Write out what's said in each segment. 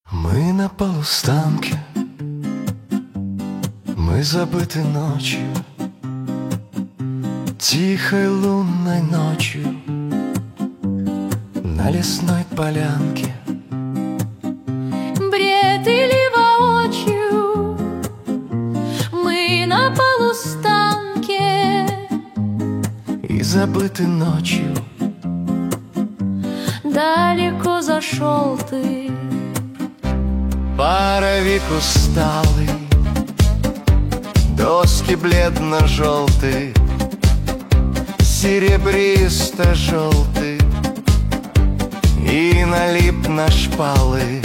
Мы на полустанке, мы забыты ночью, тихой лунной ночью, на лесной полянке. Бред или воочию, мы на полустанке И забыты ночью. далеко зашел ты. Паровик усталый, доски бледно-желтые, серебристо-желтый, и налип на шпалы.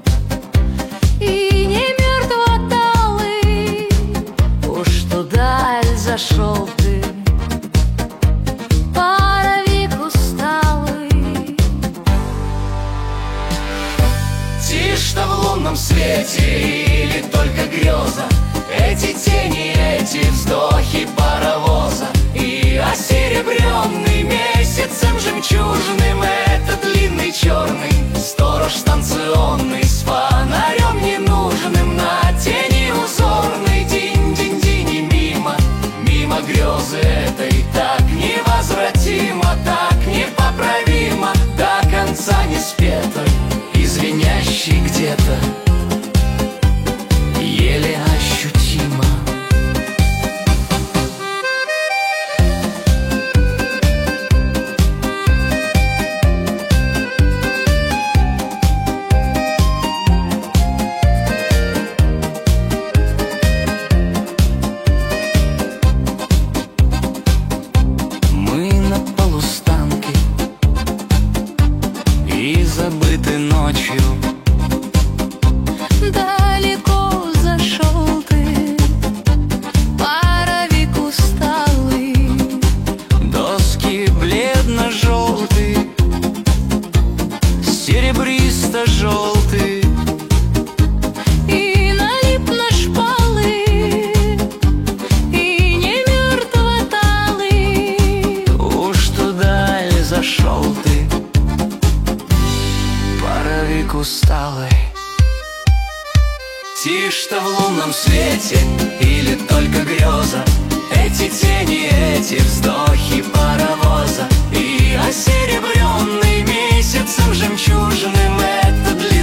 И не мертво-талый, уж туда ль зашел ты. Паровик усталый. Тишь-то в лунном свете или только греза, эти тени, эти вздохи паровоза, и осеребренный месяцем жемчужным этот длинный черный сторож станционный с фонарем ненужным на тени узорной. Динь-динь-динь, мимо, мимо грезы этой, так невозвратимо, так непоправимо, до конца не спетой, извинящий где-то, еле ощутимо. Мы на полустанке и забыты ночью. Далеко зашел ты, паровик усталый. Доски бледно-желтые, серебристо-желтые, И налип на шпалы, и не мертво-талый. уж туда ли зашел ты, паровик усталый. Тишь-то в лунном свете или только греза, эти тени, эти вздохи паровоза, и осеребренный месяцем жемчужным этот длинный